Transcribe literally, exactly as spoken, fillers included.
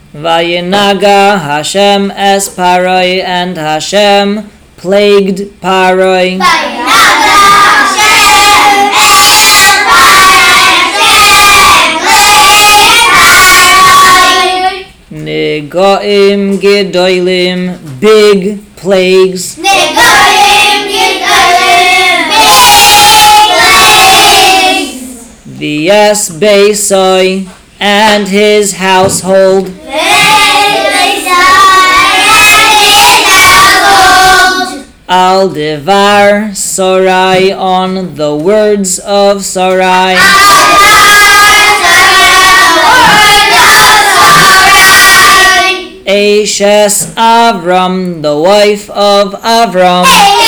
Vayinaga Hashem es Paroi, and Hashem plagued Paroi. Vayinaga Hashem es Paroi. Negoim gedolim, big plagues. Negoim gedolim, big plagues. V'yes beisoi, and his household. Al devar Sarai, on the words of Sarai. Ashes Avram, the wife of Avram.